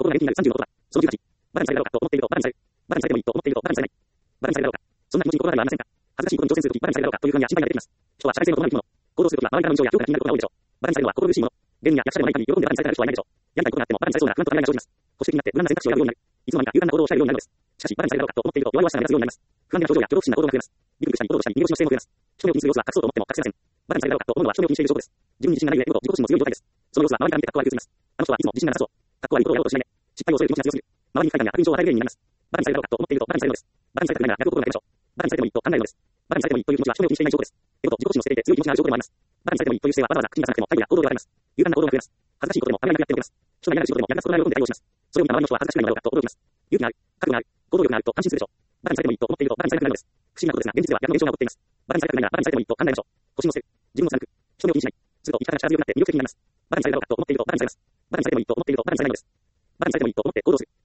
が連携になる35とは、その18、バカにされたろうかと思っているとバカにされる。バカにされてもいいと思っているとバカにされない。バカにされたろうか。そんな気持ちに心当たりはありませんか。恥ずかしいことに挑戦するとき、バカにされたろうかという不安や心配が出てきます。人は社会性の異なる生き物。行動するときは周りからの印象や評価が気になることが多いでしょう。バカにされるのは心苦しいもの。芸人や役者でもない限り喜んでバカにされた人はいないでしょう。やりたいことがあってもバカにされそうな不安と悩みが生じます。保守的になって無難な選択肢を選ぶようになる。いつの間にか勇敢な行動を控えるようになるのです。しかし、バカにされたろうかと思っていると弱々しさが目立つようになります。不安げな表情や挙動不審な行動が増えます。ビクビクしたり、おどおどしたり、逃げ腰の姿勢も増えます。人目を気にする様子は隠そうと思っても隠せません。バカにされたろうかと思うのは人目を気にしている証拠です。自分に自信がない上、自己保身も強い状態です。その様子は周りから見て格好悪く映ります。あの人はいつも自信がなさそう。格好悪いことをやろうとしないで。失敗を恐れる気持ちが強すぎる。周りに不快感や悪印象を与える原因になります。バカにされたろうかと思っているとバカにされるのです。バカにされたくないなら逆を心がけましょう。バカにされてもいいと考えるのです。バカにされてもいいという気持ちは人目を気にしていない証拠です。自己保身の捨ていて強い気持ちがある証拠でもあります。バカにされてもいいという姿勢はわざわざ口に出さなくても態度や行動で現れます。勇敢な行動が増えます。恥ずかしいことでもあまりなくやっておけます。人が嫌な仕事でもやりなすことが喜んで対応します。それを見た周りの人は恥ずかしくないのだろうかと驚きます。勇気がある、覚悟がある、行動力があると安心するでしょう。バカにされてもいいと思っているとバカにされなくなるのです。不思議なことですが、現実では逆の現象が起こっています。バカにされたくないならバカにされてもいいと考えましょう。保身を捨てる。自分を貫く。人目を気にしない。すると生き方が力強くなって魅力的になります。バカにされたろうかと思っているとバカにされます。バカにされてもいいと思っているとバカにされないのです。バカにされてもいいと思って行動する。